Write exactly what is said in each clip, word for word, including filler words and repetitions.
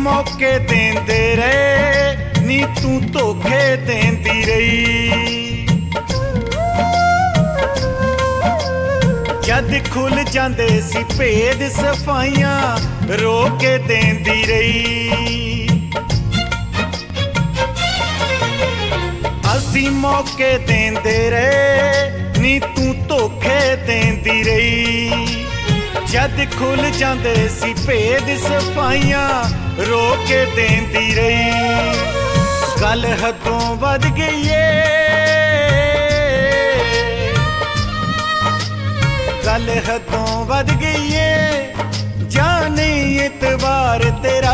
मौके देंदे रहे नी तू धोखे देंदी रही। जद खुल जांदे सी भेद सफाइयां रो के देंदी रही। असी मौके देंदे रहे नी तू धोखे देंदी रही। जद खुल जांदे सी भेद सफाइयां रो के देंदी रही। गल हदों वध गई है, गल हदों वध गई है, जाने इतबार तेरा।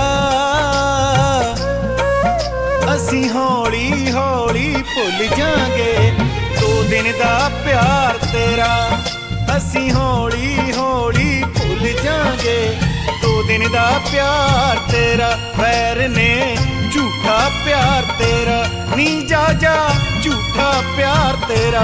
असी हौली हौली भुल जांगे दो दिन दा प्यार तेरा। असी हौली हौली भुल जांगे दो दिन दा प्यार तेरा। वैर ने झूठा प्यार तेरा, नी जा जा झूठा प्यार तेरा।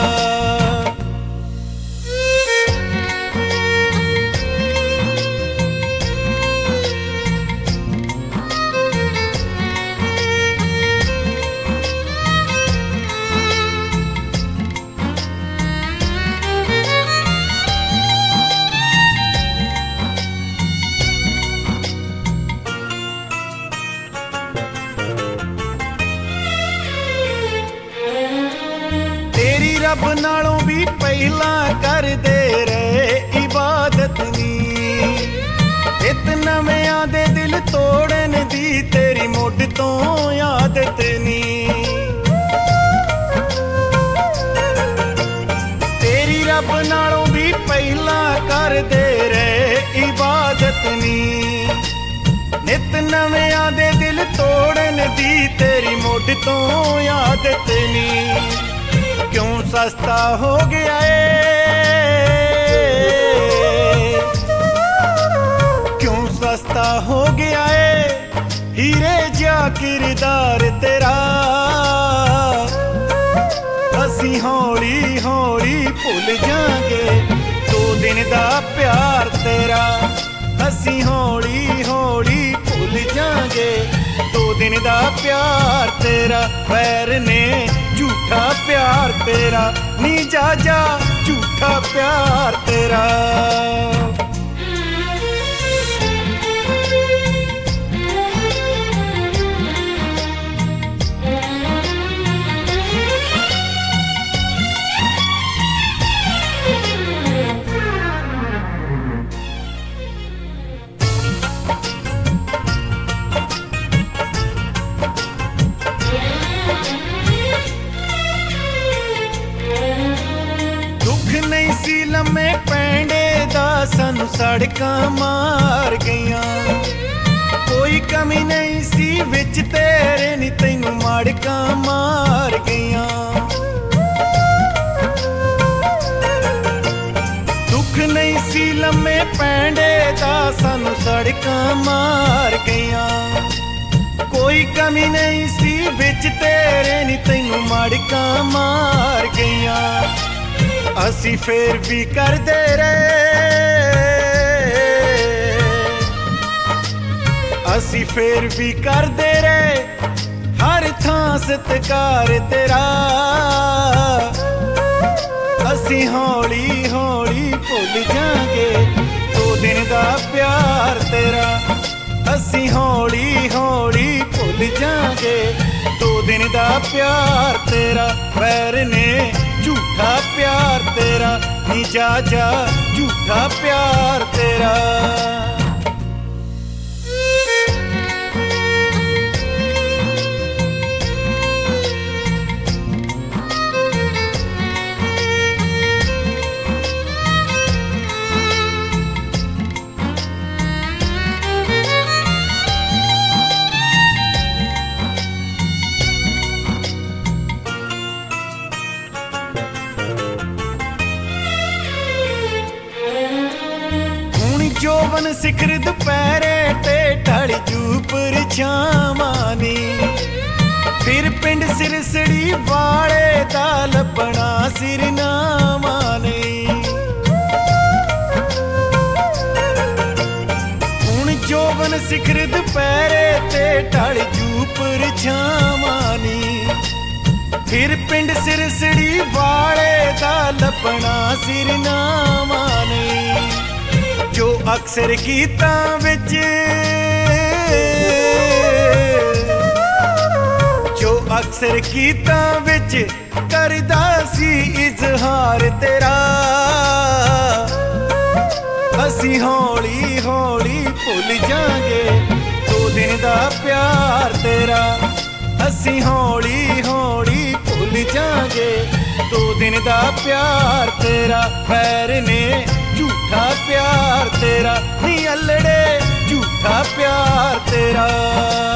रब नालों भी पहला कर दे रहे इबादत नी। इत नवियां दे दिल तोड़न दी तेरी मुढ़ तो आदत नी। तेरी रब नालों भी पहला कर दे रहे इबादत नी। नित नवियां दे दिल तोड़न दी तेरी मुढ़ तो आदत नी। क्यों सस्ता हो गया है, क्यों सस्ता हो गया है हीरे जा किरदार तेरा। असी हौली हौली भुल जांगे दो दिन दा प्यार तेरा। असी हौली हौली भुल जांगे दो दिन दा प्यार तेरा। वैर ने झूठा प्यार तेरा, नी जा जा झूठा प्यार तेरा। लम्मे पैंडे दा सानू सड़कां मार गईयां। कोई कमी नहीं सी विच तेरे नी तैनू माड़कां मार गईयां। दुख नहीं सी लम्मे पैंडे दा सानू सड़कां मार गईयां। कोई कमी नहीं सी विच तेरे नी तैनू माड़कां मार गईयां। असी फेर भी कर दे रहे, असी फेर भी कर दे रहे हर थां सत्कार तेरा। असी हौली हौली भुल जांगे दो दिन दा प्यार तेरा। असी हौली हौली भुल जांगे दो दिन दा प्यार तेरा। वैर ने झूठा प्यार तेरा, नी जा जा झूठा प्यार तेरा। जोवन सिखर दुपहरे ते ढल जू परछावानी। फिर पिंड सिरसड़ी वाले दा लभना सिरनामा नहीं। हुण जोवन ਚੰਨ ਸਿਖਰ ਦੁਪਹਿਰੇ ਤੇ ਢਲ ਜੂ ਪਰਛਾਵਾਂ ਨੀ। ਫਿਰ ਪਿੰਡ ਸਿਰਸੜੀ ਵਾਲੇ ਦਾ ਲੱਭਣਾ ਸਿਰਨਾਵਾਂ ਨੀ। ਜੋ ਅਕਸਰ ਗੀਤਾਂ ਵਿੱਚ ਜੋ ਅਕਸਰ ਗੀਤਾਂ ਵਿੱਚ ਕਰਦਾ ਸੀ ਇਜ਼ਹਾਰ ਤੇਰਾ। ਅਸੀਂ ਹੌਲੀ ਹੌਲੀ ਭੁੱਲ ਜਾਂਗੇ ਦੋ ਦਿਨ ਦਾ ਪਿਆਰ ਤੇਰਾ। ਅਸੀਂ ਹੌਲੀ ਹੌਲੀ ਭੁੱਲ ਜਾਂਗੇ ਦੋ ਦਿਨ ਦਾ ਪਿਆਰ ਤੇਰਾ। ਪੈਰ ਨੇ ਝੂਠਾ ਪਿਆਰ ਤੇਰਾ ਨੀ ਅਲੜੇ ਝੂਠਾ ਪਿਆਰ ਤੇਰਾ।